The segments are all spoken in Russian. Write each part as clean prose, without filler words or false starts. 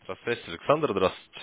Здравствуйте, Александр, здравствуйте.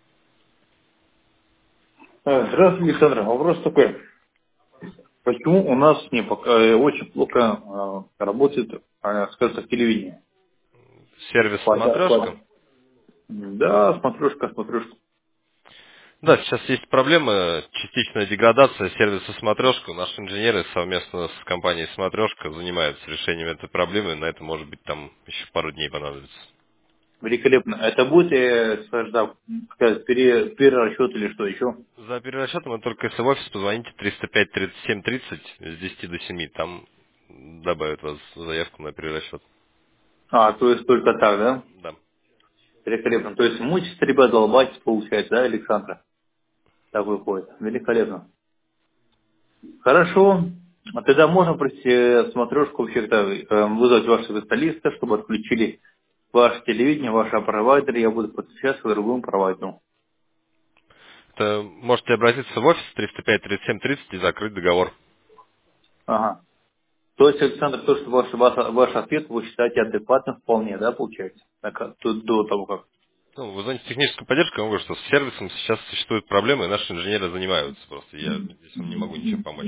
Здравствуйте, Александр. Вопрос такой. Почему у нас очень плохо работает, скажем так, телевидение? Сервис «Смотрешка». Да, смотрюшка. Да, сейчас есть проблемы, частичная деградация сервиса «Смотрешка». Наши инженеры совместно с компанией «Смотрешка» занимаются решением этой проблемы. На это, может быть, там еще пару дней понадобится. Великолепно. Это будет, скажем так, перерасчет или что еще? За перерасчетом вы только если в офис позвоните 305-37-30 с 10 до 7. Там добавят вас заявку на перерасчет. То есть только так, да? Да. Великолепно. То есть мучиться ребят долбать, получается, да, Александра? Так выходит. Великолепно. Хорошо. А тогда можно пройти смотрешку вообще-то вызвать ваших специалистов, чтобы отключили ваше телевидение, ваше провайдер, я буду подключаться к другому провайдеру. Это можете обратиться в офис 305-37-30 и закрыть договор. Ага. То есть, Александр, то, что ваш ответ вы считаете адекватным вполне, да, получается? До того, как. Ну, вы знаете, техническая поддержка, я говорю, что с сервисом сейчас существуют проблемы, и наши инженеры занимаются просто. Я здесь вам не могу ничем помочь.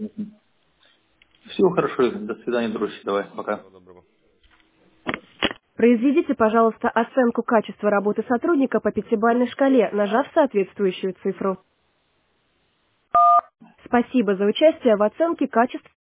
Все хорошо, до свидания, дружище, давай, пока. Всего доброго. Произведите, пожалуйста, оценку качества работы сотрудника по пятибалльной шкале, нажав соответствующую цифру. Спасибо за участие в оценке качества